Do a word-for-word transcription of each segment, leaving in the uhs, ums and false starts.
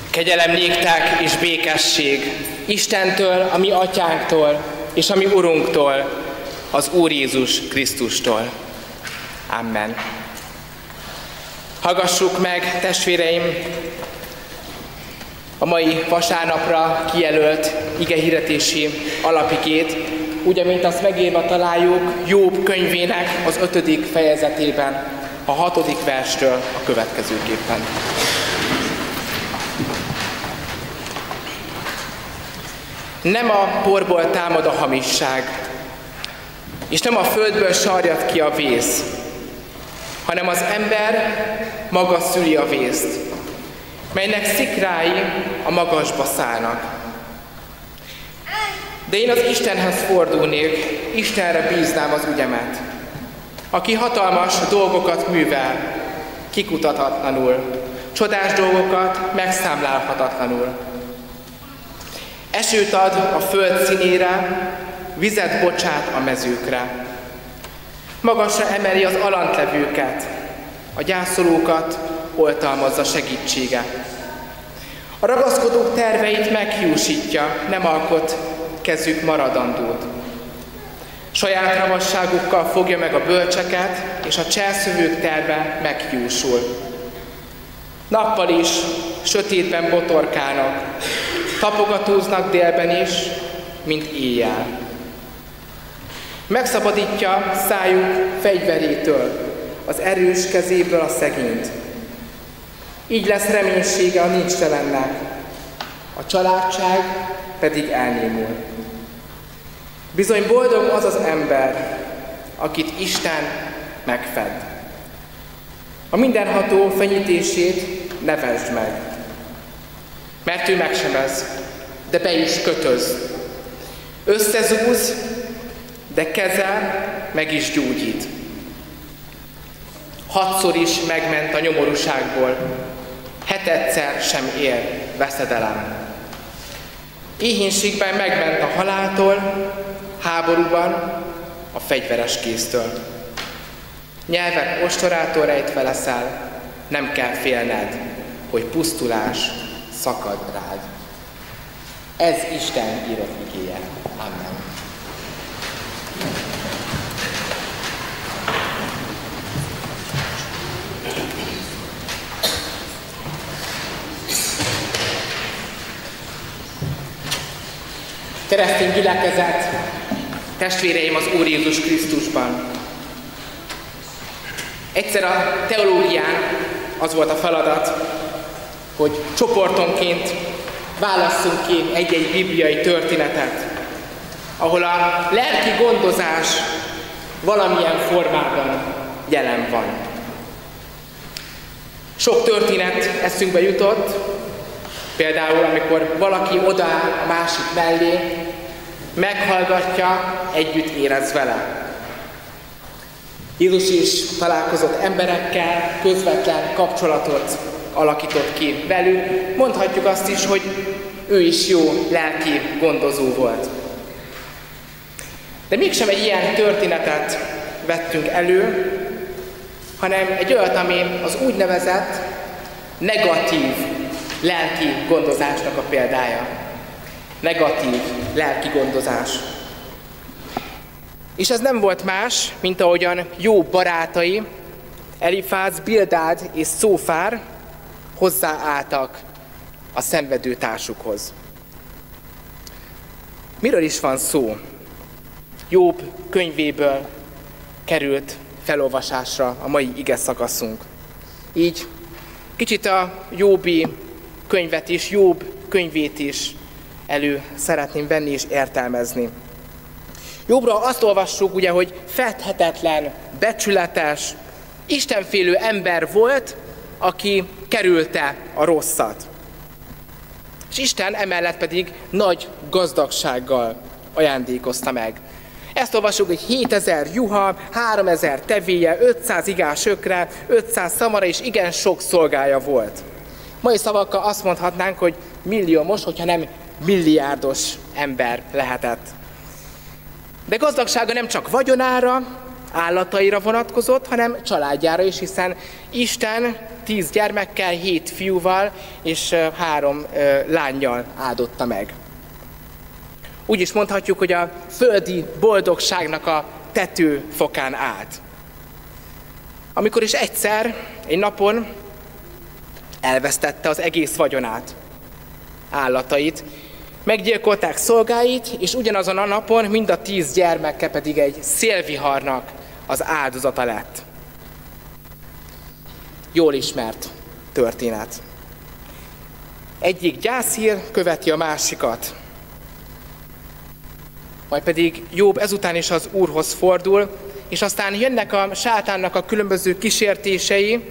Kegyelem néktek és békesség Istentől, a mi atyánktól és a mi Urunktól, az Úr Jézus Krisztustól. Amen. Hallgassuk meg, testvéreim, a mai vasárnapra kijelölt igehirdetési alapigét, úgy, amint azt megírva találjuk Jób könyvének az ötödik fejezetében, a hatodik verstől a következőképpen. Nem a porból támad a hamisság, és nem a földből sarjad ki a vész, hanem az ember maga szüli a vészt, melynek szikrái a magasba szállnak. De én az Istenhez fordulnék, Istenre bíznám az ügyemet, aki hatalmas dolgokat művel, kikutathatatlanul, csodás dolgokat megszámlálhatatlanul. Esőt ad a föld színére, vizet bocsát a mezőkre. Magasra emeli az alantlevőket, a gyászolókat oltalmazza segítsége. A ragaszkodók terveit meghiúsítja, nem alkot kezük maradandót. Saját ravasságukkal fogja meg a bölcseket, és a cselszövők terve meghiúsul. Nappal is sötétben botorkálnak, tapogatóznak délben is, mint éjjel. Megszabadítja szájuk fegyverétől, az erős kezéből a szegényt. Így lesz reménysége a nincstelennek, a családság pedig elnémul. Bizony boldog az az ember, akit Isten megfed. A mindenható fenyítését ne vesd meg, mert ő megsebez, de be is kötöz. Összezúz, de keze meg is gyógyít. Hatszor is megment a nyomorúságból, hetedszer sem ér veszedelem. Éhínségben megment a haláltól, háborúban a fegyveres kéztől. Nyelvek ostorától rejtve leszel, nem kell félned, hogy pusztulás szakad rád. Ez Isten írott igéje. Amen. Keresztény gyülekezet, testvéreim az Úr Jézus Krisztusban. Egyszer a teológián az volt a feladat, hogy csoportonként válasszunk ki egy-egy bibliai történetet, ahol a lelki gondozás valamilyen formában jelen van. Sok történet eszünkbe jutott, például amikor valaki odaáll a másik mellé, meghallgatja, együtt érez vele. Jézus is találkozott emberekkel, közvetlen kapcsolatot alakított ki velük. Mondhatjuk azt is, hogy ő is jó lelki gondozó volt. De mégsem egy ilyen történetet vettünk elő, hanem egy olyat, ami az úgynevezett negatív lelki gondozásnak a példája. Negatív lelki gondozás. És ez nem volt más, mint ahogyan jó barátai, Elifáz, Bildád és Szófár hozzáálltak a szenvedő társukhoz. Miről is van szó? Jób könyvéből került felolvasásra a mai ige szakaszunk. Így kicsit a Jóbi könyvet is, Jób könyvét is elő szeretném venni és értelmezni. Jobbra azt olvassuk, ugye, hogy fedhetetlen, becsületes, istenfélő ember volt, aki kerülte a rosszat. És Isten emellett pedig nagy gazdagsággal ajándékozta meg. Ezt olvassuk, hogy hétezer juha, háromezer tevéje, ötszáz igás ökre, ötszáz szamara és igen sok szolgája volt. Mai szavakkal azt mondhatnánk, hogy milliómos, hogyha nem milliárdos ember lehetett. De gazdagsága nem csak vagyonára, állataira vonatkozott, hanem családjára is, hiszen Isten tíz gyermekkel, hét fiúval és három lánnyal áldotta meg. Úgy is mondhatjuk, hogy a földi boldogságnak a tetőfokán állt. Amikor is egyszer, egy napon elvesztette az egész vagyonát, állatait, meggyilkolták szolgáit, és ugyanazon a napon mind a tíz gyermeke pedig egy szélviharnak az áldozata lett. Jól ismert történet. Egyik gyászhír követi a másikat. Majd pedig Jobb ezután is az Úrhoz fordul, és aztán jönnek a sátánnak a különböző kísértései,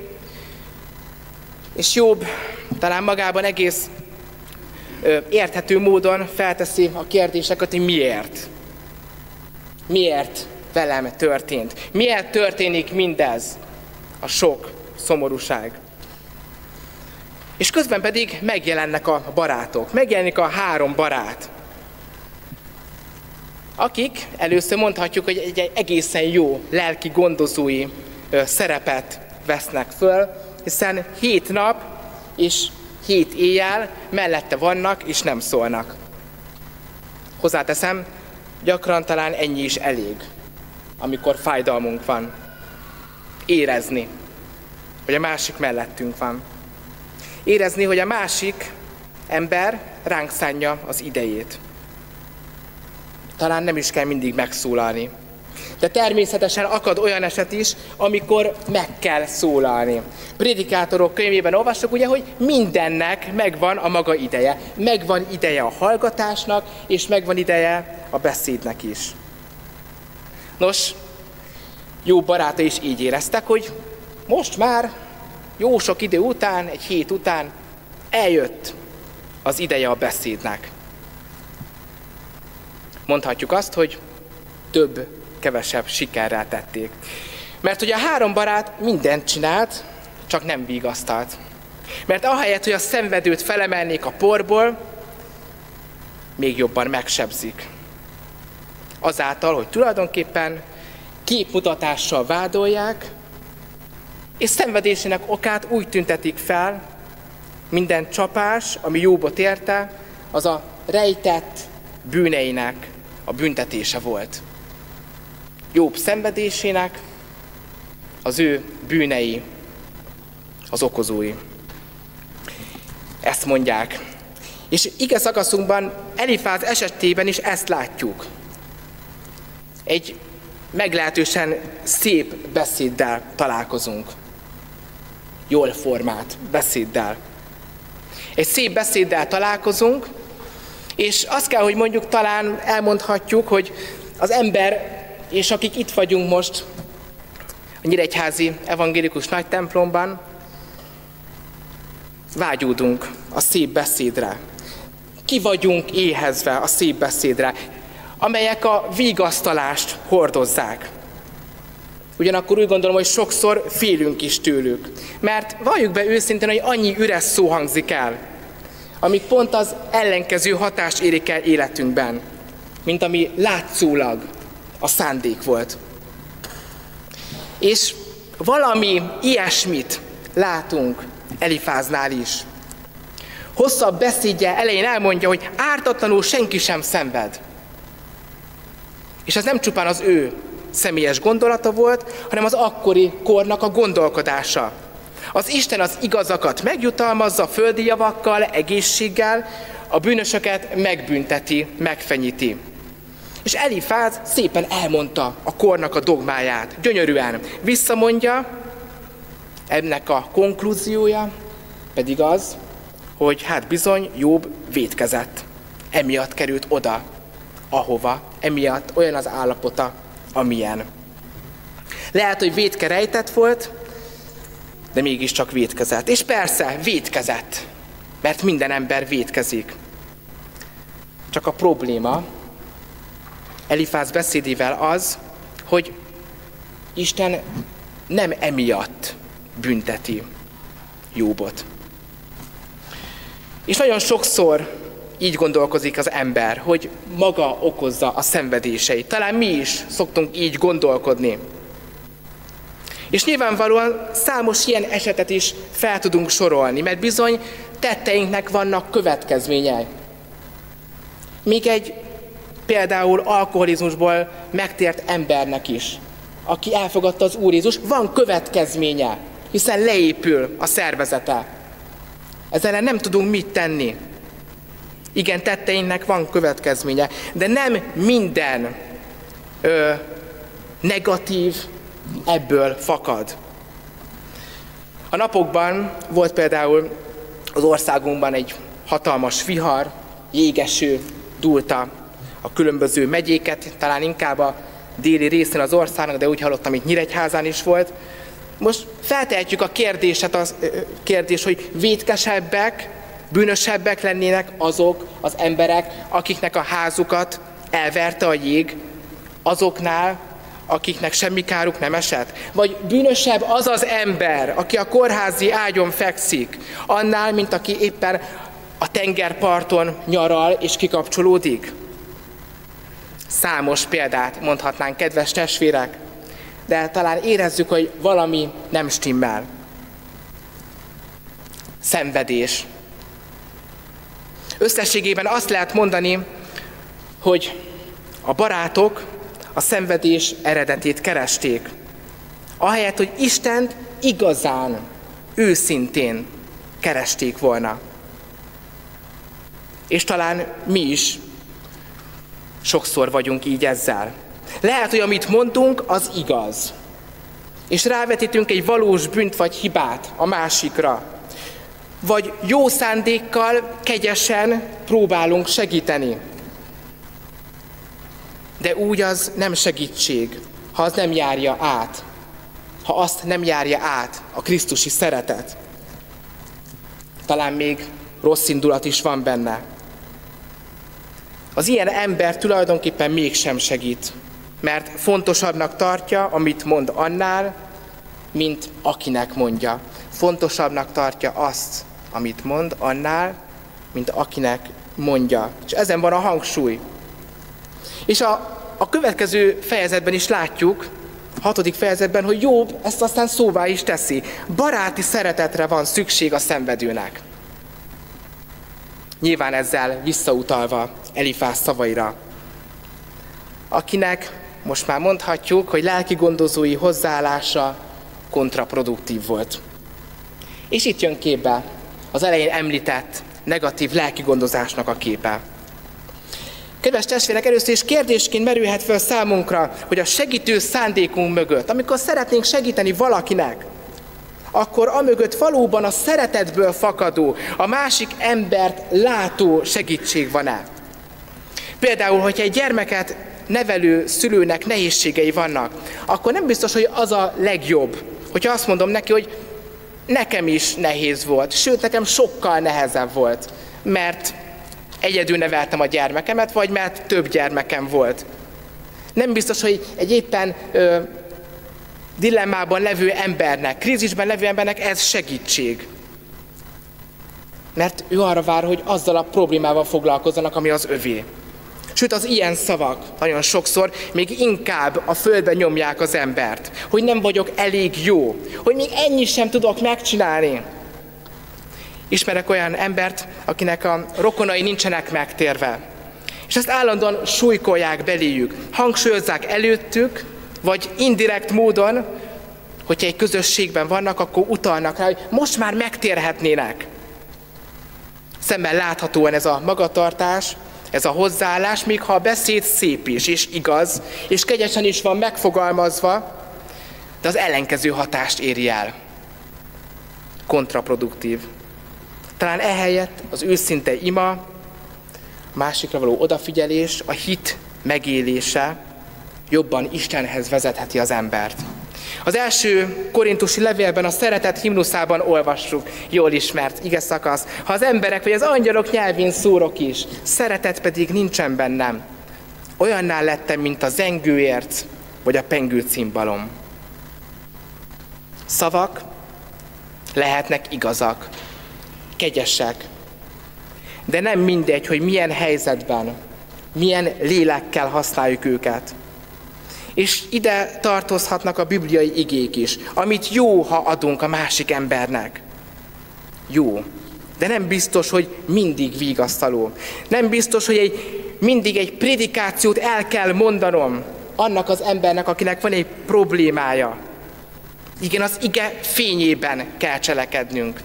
és Jobb talán magában egész ö, érthető módon felteszi a kérdéseket, hogy miért. Miért velem történt? Miért történik mindez? A sok szomorúság. És közben pedig megjelennek a barátok. Megjelenik a három barát, akik először mondhatjuk, hogy egy egészen jó lelki gondozói szerepet vesznek föl, hiszen hét nap és hét éjjel mellette vannak és nem szólnak. Hozzáteszem, gyakran talán ennyi is elég, amikor fájdalmunk van. Érezni, hogy a másik mellettünk van. Érezni, hogy a másik ember ránk szánja az idejét. Talán nem is kell mindig megszólalni. De természetesen akad olyan eset is, amikor meg kell szólalni. Prédikátorok könyvében olvassuk, ugye, hogy mindennek megvan a maga ideje. Megvan ideje a hallgatásnak, és megvan ideje a beszédnek is. Nos, jó barátai is így éreztek, hogy most már jó sok idő után, egy hét után eljött az ideje a beszédnek. Mondhatjuk azt, hogy több-kevesebb sikerrel tették. Mert ugye a három barát mindent csinált, csak nem vigasztalt. Mert ahelyett, hogy a szenvedőt felemelnék a porból, még jobban megsebzik. Azáltal, hogy tulajdonképpen képmutatással vádolják, és szenvedésének okát úgy tüntetik fel, minden csapás, ami Jobbot érte, az a rejtett bűneinek a büntetése volt. Jobb szenvedésének az ő bűnei az okozói. Ezt mondják. És ige szakaszunkban Elifáz esetében is ezt látjuk. Egy meglehetősen szép beszéddel találkozunk. Jól formált beszéddel. Egy szép beszéddel találkozunk, és azt kell, hogy mondjuk, talán elmondhatjuk, hogy az ember, és akik itt vagyunk most a Nyíregyházi Evangélikus Nagytemplomban, vágyódunk a szép beszédre. Ki vagyunk éhezve a szép beszédre, amelyek a vigasztalást hordozzák. Ugyanakkor úgy gondolom, hogy sokszor félünk is tőlük. Mert valljuk be őszintén, hogy annyi üres szó hangzik el, amik pont az ellenkező hatást érik el életünkben, mint ami látszólag a szándék volt. És valami ilyesmit látunk Elifáznál is. Hosszabb beszédje elején elmondja, hogy ártatlanul senki sem szenved. És ez nem csupán az ő személyes gondolata volt, hanem az akkori kornak a gondolkodása. Az Isten az igazakat megjutalmazza földi javakkal, egészséggel, a bűnösöket megbünteti, megfenyíti. És Elifáz szépen elmondta a kornak a dogmáját, gyönyörűen visszamondja, ennek a konklúziója pedig az, hogy hát bizony Jobb vétkezett. Emiatt került oda, ahova, emiatt olyan az állapota, amilyen. Lehet, hogy vétke rejtett volt, de mégiscsak vétkezett. És persze, vétkezett, mert minden ember vétkezik. Csak a probléma Elifáz beszédével az, hogy Isten nem emiatt bünteti Jobbot. És nagyon sokszor így gondolkozik az ember, hogy maga okozza a szenvedéseit. Talán mi is szoktunk így gondolkodni. És nyilvánvalóan számos ilyen esetet is fel tudunk sorolni, mert bizony tetteinknek vannak következményei. Még egy például alkoholizmusból megtért embernek is, aki elfogadta az Úr Jézus, van következménye, hiszen leépül a szervezete. Ezzel ellen nem tudunk mit tenni. Igen, tetteinknek van következménye, de nem minden ö, negatív ebből fakad. A napokban volt például az országunkban egy hatalmas vihar, jégeső dúlta a különböző megyéket, talán inkább a déli részén az országnak, de úgy hallottam, itt Nyíregyházán is volt. Most feltehetjük a kérdéset, az kérdés, hogy vétkesebbek, bűnösebbek lennének azok az emberek, akiknek a házukat elverte a jég, azoknál, akiknek semmi káruk nem esett? Vagy bűnösebb az az ember, aki a kórházi ágyon fekszik, annál, mint aki éppen a tengerparton nyaral és kikapcsolódik? Számos példát mondhatnánk, kedves testvérek, de talán érezzük, hogy valami nem stimmel. Szenvedés. Összességében azt lehet mondani, hogy a barátok a szenvedés eredetét keresték. Ahelyett, hogy Istent igazán, őszintén keresték volna. És talán mi is sokszor vagyunk így ezzel. Lehet, hogy amit mondunk, az igaz. És rávetítünk egy valós bűnt vagy hibát a másikra. Vagy jó szándékkal, kegyesen próbálunk segíteni. De úgy az nem segítség, ha az nem járja át. Ha azt nem járja át a krisztusi szeretet. Talán még rossz indulat is van benne. Az ilyen ember tulajdonképpen mégsem segít, mert fontosabbnak tartja, amit mond annál, mint akinek mondja. Fontosabbnak tartja azt, amit mond annál, mint akinek mondja. És ezen van a hangsúly. És a, a következő fejezetben is látjuk, a hatodik fejezetben, hogy Jobb ezt aztán szóvá is teszi. Baráti szeretetre van szükség a szenvedőnek. Nyilván ezzel visszautalva Elifáz szavaira, akinek most már mondhatjuk, hogy lelkigondozói hozzáállása kontraproduktív volt. És itt jön képbe az elején említett negatív lelkigondozásnak a képe. Kedves testvérek, először is kérdésként merülhet fel számunkra, hogy a segítő szándékunk mögött, amikor szeretnénk segíteni valakinek, akkor amögött valóban a szeretetből fakadó, a másik embert látó segítség van-e? Például, hogyha egy gyermeket nevelő szülőnek nehézségei vannak, akkor nem biztos, hogy az a legjobb, hogyha azt mondom neki, hogy nekem is nehéz volt, sőt, nekem sokkal nehezebb volt, mert egyedül neveltem a gyermekemet, vagy mert több gyermekem volt. Nem biztos, hogy egy éppen ö, dilemmában levő embernek, krízisben levő embernek ez segítség. Mert ő arra vár, hogy azzal a problémával foglalkozzanak, ami az övé. Sőt, az ilyen szavak nagyon sokszor még inkább a földbe nyomják az embert. Hogy nem vagyok elég jó, hogy még ennyit sem tudok megcsinálni. Ismerek olyan embert, akinek a rokonai nincsenek megtérve. És ezt állandóan súlykolják beléjük, hangsúlyozzák előttük, vagy indirekt módon, hogyha egy közösségben vannak, akkor utalnak rá, hogy most már megtérhetnének. Szemben láthatóan ez a magatartás, ez a hozzáállás, még ha a beszéd szép is, és igaz, és kegyesen is van megfogalmazva, de az ellenkező hatást éri el. Kontraproduktív. Talán ehelyett az őszinte ima, a másikra való odafigyelés, a hit megélése jobban Istenhez vezetheti az embert. Az első korintusi levélben, a szeretet himnuszában olvassuk, jól ismert ige szakasz. Ha az emberek vagy az angyalok nyelvén szórok is, szeretet pedig nincsen bennem. Olyanná lettem, mint a zengőérc vagy a pengő cimbalom. Szavak lehetnek igazak, kegyesek, de nem mindegy, hogy milyen helyzetben, milyen lélekkel használjuk őket. És ide tartozhatnak a bibliai igék is, amit jó, ha adunk a másik embernek. Jó, de nem biztos, hogy mindig vigasztaló. Nem biztos, hogy egy, mindig egy prédikációt el kell mondanom annak az embernek, akinek van egy problémája. Igen, az ige fényében kell cselekednünk.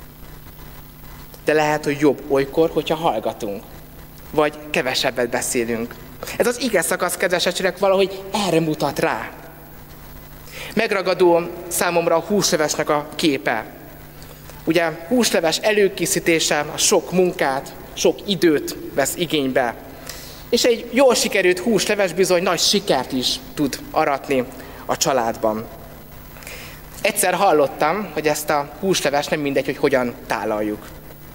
De lehet, hogy jobb olykor, hogyha hallgatunk, vagy kevesebbet beszélünk. Ez az ige szakasz, kedves testvérek, valahogy erre mutat rá. Megragadó számomra a húslevesnek a képe. Ugye húsleves előkészítése a sok munkát, sok időt vesz igénybe. És egy jól sikerült húsleves bizony nagy sikert is tud aratni a családban. Egyszer hallottam, hogy ezt a húslevest nem mindegy, hogy hogyan tálaljuk.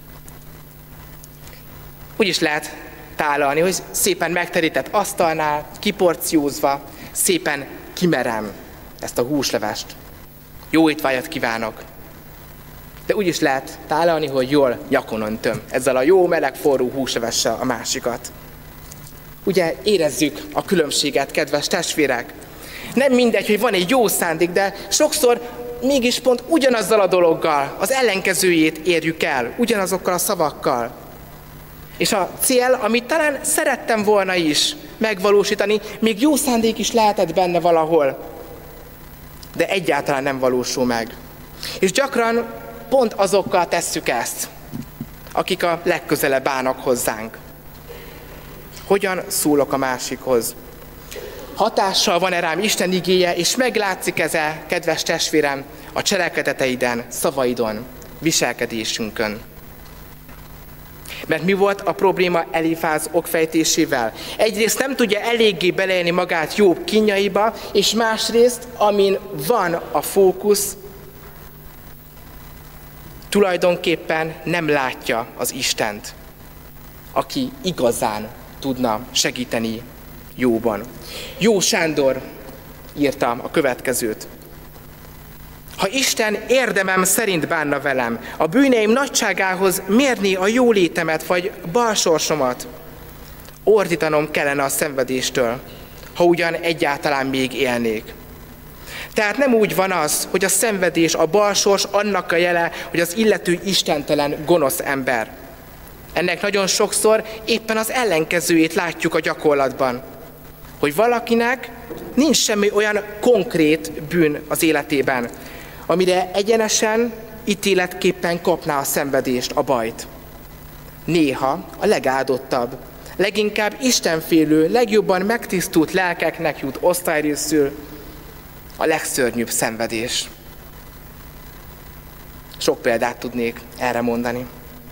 Úgy is lehet tálalni, hogy szépen megterített asztalnál, kiporciózva, szépen kimerem ezt a húslevest. Jó étvágyat kívánok! De úgy is lehet tálalni, hogy jól nyakon öntöm ezzel a jó, meleg, forró húslevessel a másikat. Ugye érezzük a különbséget, kedves testvérek. Nem mindegy, hogy van egy jó szándék, de sokszor mégis pont ugyanazzal a dologgal, az ellenkezőjét érjük el, ugyanazokkal a szavakkal. És a cél, amit talán szerettem volna is megvalósítani, még jó szándék is lehetett benne valahol, de egyáltalán nem valósul meg. És gyakran pont azokkal tesszük ezt, akik a legközelebb állnak hozzánk. Hogyan szólok a másikhoz? Hatással van-e rám Isten igéje, és meglátszik ez-e, kedves testvérem, a cselekedeteiden, szavaidon, viselkedésünkön. Mert mi volt a probléma Elifáz okfejtésével? Egyrészt nem tudja eléggé beleélni magát Jobb kínjaiba, és másrészt, amin van a fókusz, tulajdonképpen nem látja az Istent, aki igazán tudna segíteni Jóban. Jó Sándor írta a következőt. Ha Isten érdemem szerint bánna velem, a bűneim nagyságához mérni a jólétemet vagy balsorsomat, ordítanom kellene a szenvedéstől, ha ugyan egyáltalán még élnék. Tehát nem úgy van az, hogy a szenvedés, a balsors annak a jele, hogy az illető istentelen, gonosz ember. Ennek nagyon sokszor éppen az ellenkezőjét látjuk a gyakorlatban, hogy valakinek nincs semmi olyan konkrét bűn az életében, amire egyenesen, ítéletképpen kapná a szenvedést, a bajt. Néha a legáldottabb, leginkább istenfélő, legjobban megtisztult lelkeknek jut osztályrészül a legszörnyűbb szenvedés. Sok példát tudnék erre mondani.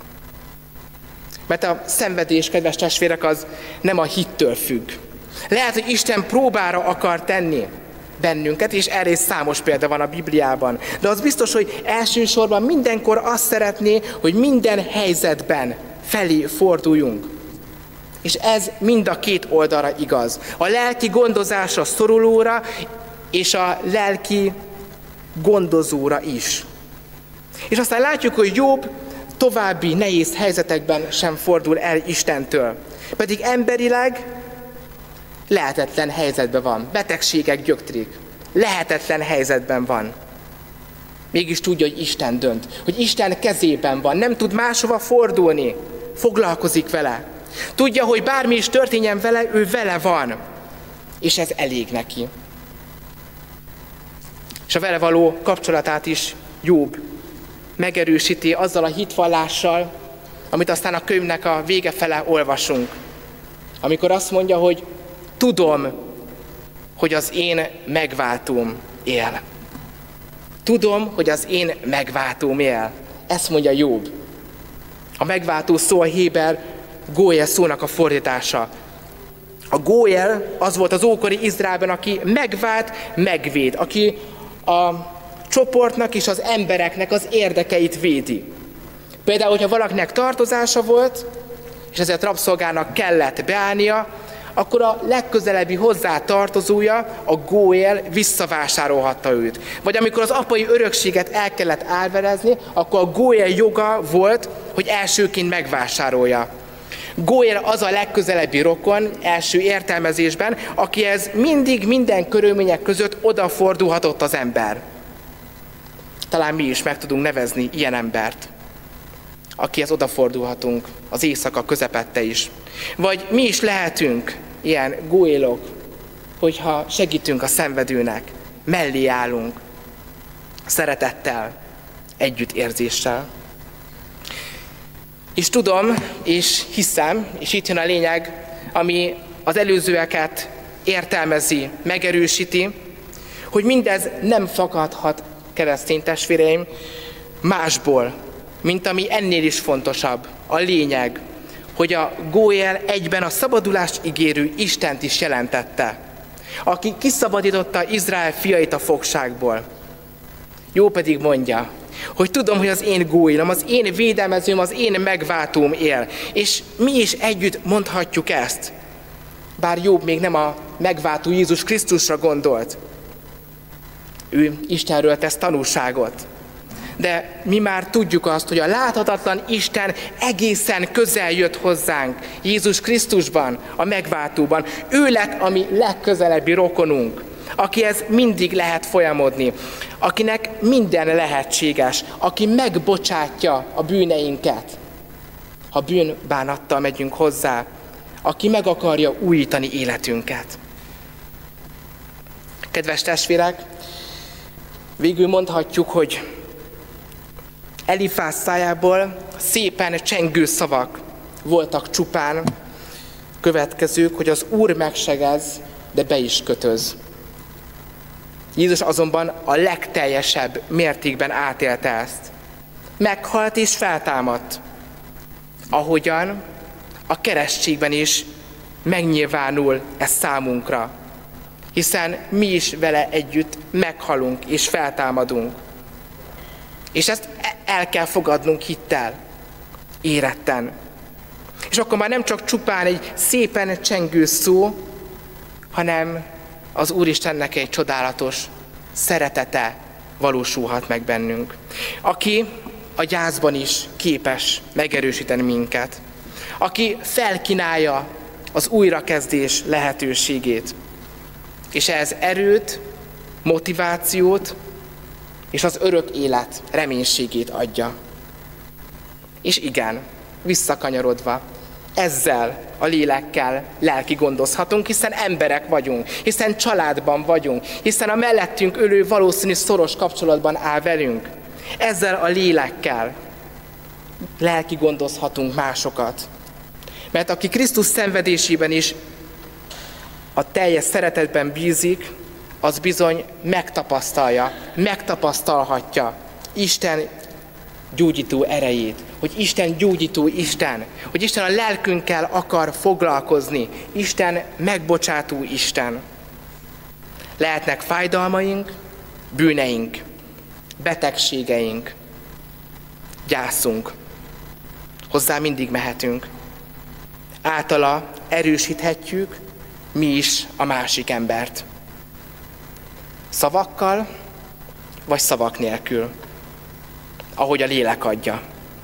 Mert a szenvedés, kedves testvérek, az nem a hittől függ. Lehet, hogy Isten próbára akar tenni bennünket, és erre is számos példa van a Bibliában. De az biztos, hogy elsősorban mindenkor azt szeretné, hogy minden helyzetben felé forduljunk. És ez mind a két oldalra igaz. A lelki gondozásra szorulóra, és a lelki gondozóra is. És aztán látjuk, hogy Jobb további nehéz helyzetekben sem fordul el Istentől. Pedig emberileg lehetetlen helyzetben van. Betegségek gyöktrik. Lehetetlen helyzetben van. Mégis tudja, hogy Isten dönt. Hogy Isten kezében van. Nem tud máshova fordulni. Foglalkozik vele. Tudja, hogy bármi is történjen vele, ő vele van. És ez elég neki. És a vele való kapcsolatát is Jobb megerősíti azzal a hitvallással, amit aztán a könyvnek a vége fele olvasunk. Amikor azt mondja, hogy tudom, hogy az én megváltóm él. Tudom, hogy az én megváltóm él. Ezt mondja Jobb. A megváltó szó a héber Góel szónak a fordítása. A Góel az volt az ókori Izraelben, aki megvált, megvéd, aki a csoportnak és az embereknek az érdekeit védi. Például, hogyha valakinek tartozása volt, és ezért rabszolgának kellett beállnia, akkor a legközelebbi hozzá tartozója, a Góel visszavásárolhatta őt. Vagy amikor az apai örökséget el kellett álverezni, akkor a Góel joga volt, hogy elsőként megvásárolja. Góél az a legközelebbi rokon, első értelmezésben, akihez mindig, minden körülmények között odafordulhatott az ember. Talán mi is meg tudunk nevezni ilyen embert, akihez odafordulhatunk az éjszaka közepette is. Vagy mi is lehetünk ilyen góélok, hogyha segítünk a szenvedőnek, mellé állunk, szeretettel, együttérzéssel. És tudom, és hiszem, és itt jön a lényeg, ami az előzőeket értelmezi, megerősíti, hogy mindez nem fakadhat, keresztény testvéreim, másból, mint ami ennél is fontosabb, a lényeg, hogy a Góél egyben a szabadulást ígérő Istent is jelentette, aki kiszabadította Izrael fiait a fogságból. Jó pedig mondja, hogy tudom, hogy az én Góélom, az én védelmezőm, az én megváltóm él. És mi is együtt mondhatjuk ezt. Bár Jobb még nem a megváltó Jézus Krisztusra gondolt. Ő Istenről tesz tanúságot. De mi már tudjuk azt, hogy a láthatatlan Isten egészen közel jött hozzánk Jézus Krisztusban, a megváltóban. Ő lett a mi legközelebbi rokonunk, akihez mindig lehet folyamodni, akinek minden lehetséges, aki megbocsátja a bűneinket, ha bűnbánattal megyünk hozzá, aki meg akarja újítani életünket. Kedves testvérek, végül mondhatjuk, hogy Elifáz szájából szépen csengő szavak voltak csupán, következők, hogy az Úr megsegez, de be is kötöz. Jézus azonban a legteljesebb mértékben átélte ezt. Meghalt és feltámadt, ahogyan a keresztségben is megnyilvánul ez számunkra, hiszen mi is vele együtt meghalunk és feltámadunk. És ezt el kell fogadnunk hittel, éretten. És akkor már nem csak csupán egy szépen csengő szó, hanem az Úristennek egy csodálatos szeretete valósulhat meg bennünk, aki a gyászban is képes megerősíteni minket, aki felkínálja az újrakezdés lehetőségét, és ehhez erőt, motivációt és az örök élet reménységét adja. És igen, visszakanyarodva, ezzel a lélekkel lelki gondozhatunk, hiszen emberek vagyunk, hiszen családban vagyunk, hiszen a mellettünk ülő valószínű szoros kapcsolatban áll velünk. Ezzel a lélekkel lelki gondozhatunk másokat. Mert aki Krisztus szenvedésében is a teljes szeretetben bízik, az bizony megtapasztalja, megtapasztalhatja Isten gyógyító erejét, hogy Isten gyógyító Isten, hogy Isten a lelkünkkel akar foglalkozni, Isten megbocsátó Isten. Lehetnek fájdalmaink, bűneink, betegségeink, gyászunk. Hozzá mindig mehetünk. Általa erősíthetjük mi is a másik embert. Szavakkal, vagy szavak nélkül, ahogy a lélek adja.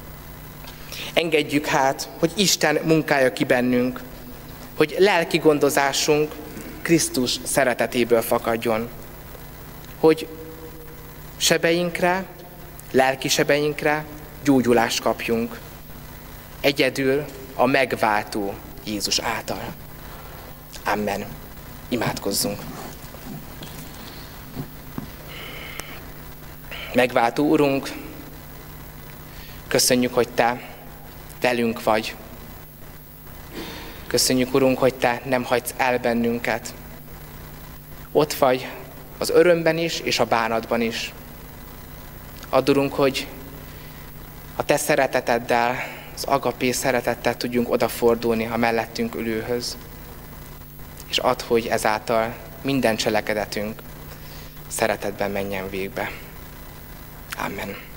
Engedjük hát, hogy Isten munkálja ki bennünk, hogy lelki gondozásunk Krisztus szeretetéből fakadjon. Hogy sebeinkre, lelki sebeinkre gyógyulást kapjunk. Egyedül a megváltó Jézus által. Amen. Imádkozzunk. Megváltó Urunk, köszönjük, hogy Te velünk vagy. Köszönjük, Urunk, hogy Te nem hagysz el bennünket. Ott vagy az örömben is, és a bánatban is. Add, Urunk, hogy a Te szereteteddel, az agapé szeretettel tudjunk odafordulni a mellettünk ülőhöz. És add, hogy ezáltal minden cselekedetünk szeretetben menjen végbe. Amen.